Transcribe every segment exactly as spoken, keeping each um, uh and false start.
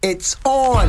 It's on.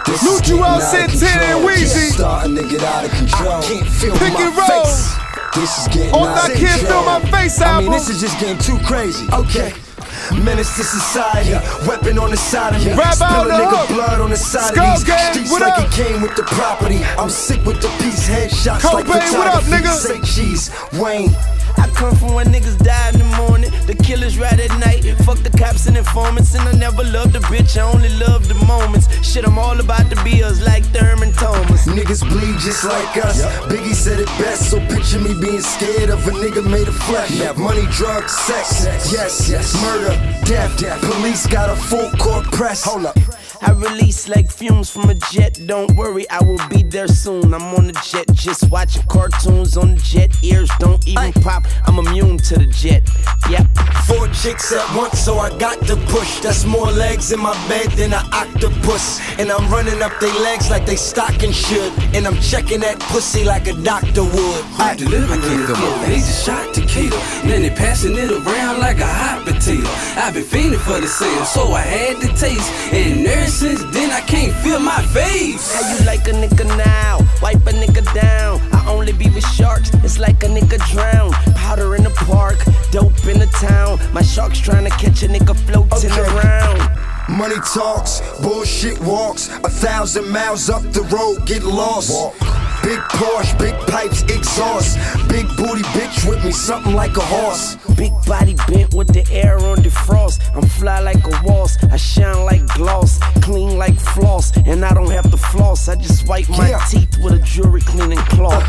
Mutual Santana and Weezy. Starting to get out of control. I can't feel Pick my and roll. face. This is getting On out I of Can't control. Feel My Face I album. mean, this is just getting too crazy. Okay. Menace to society, weapon on the side of me. Rap Spill out a the nigga hook. blood on the side Skull of these Gang, streets what like up? it came with the property. I'm sick with the peace, headshots like Cobain, what up, photography. nigga? Say cheese, Wayne. I come from when niggas die in the morning, the killers ride at night. Fuck the cops and informants, and I never loved a bitch, I only love the moments. Shit, I'm all about the bills like Thurman Thomas. Niggas bleed just like us. Biggie said it best, so picture me being scared of a nigga made of flesh. Money, drugs, sex, yes, yes, murder, death. Police got a full court press. Hold up. I release like fumes from a jet, don't worry, I will be there soon. I'm on the jet, just watching cartoons on the jet. Ears don't even pop, I'm immune to the jet. Yep. Four chicks at once, so I got to push. That's more legs in my bed than an octopus. And I'm running up they legs like they stocking should. And I'm checking that pussy like a doctor would. I deliver it the flow, they just shot Decatur. Then they passing it around like a hot potato. I've been fiending for the sale, so I had to taste. And ever since then I can't feel my face. How you like a nigga now? Wipe a nigga down. I only be with sharks, it's like a nigga drown. Powder in the park, dope in the town. My shark's trying to catch a nigga floating Okay. around. Money talks, bullshit walks. A thousand miles up the road, get lost. Big Porsche, big pipes, exhaust. Big booty bitch with me, something like a horse. Big body bent with the air on defrost. I'm fly like a waltz, I shine like gloss, clean like floss, and I don't have to floss. I just wipe my Yeah. teeth with a jewelry cleaning cloth.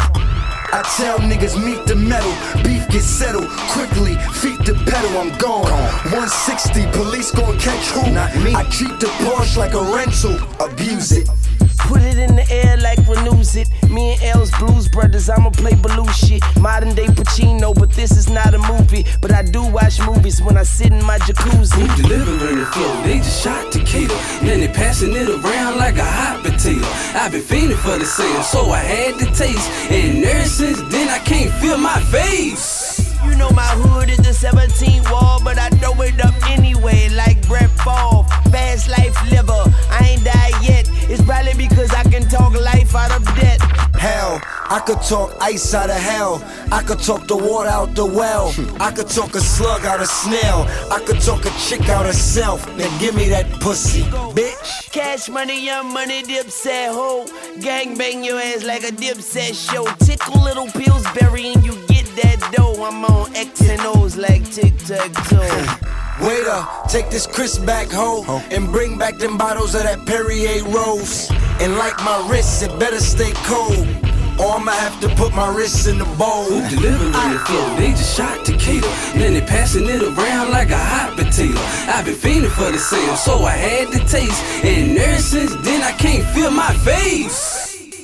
I tell niggas meet the metal, beef get settled quickly, feet the pedal, I'm gone. one sixty, police gon' catch who? Not me. I treat the Porsche like a rental, abuse it. Put it in the air like renews it. Me and L's Blues Brothers, I'ma play Baloo shit. Modern day Pacino, but this is not a movie. But I do watch movies when I sit in my jacuzzi. Who delivering the flow, they just shot Decatur. Then they passing it around like a hot potato. I've been fiending for the sale, so I had to taste. And ever since then I can't feel my face. You know my hood is the seventeenth wall, but I throw it up anyway, like Brett Favre. Fast life liver, I ain't died yet. It's probably because I can talk life out of debt. Hell, I could talk ice out of hell. I could talk the water out the well. I could talk a slug out of snail. I could talk a chick out herself. Now give me that pussy, bitch. Cash money, young money, dipset ho. Gang bang your ass like a dipset show. Tickle little Pillsbury and you get that dough. I'm on X and O's like tic-tac-toe. Waiter, take this Chris back, ho, and bring back them bottles of that Perrier Rose. And like my wrists, it better stay cold, or I'ma have to put my wrists in the bowl. Who delivering the flow, they just shot Decatur. Then they passing it around like a hot potato. I've been fiending for the sale, so I had to taste. And ever since then I can't feel my face.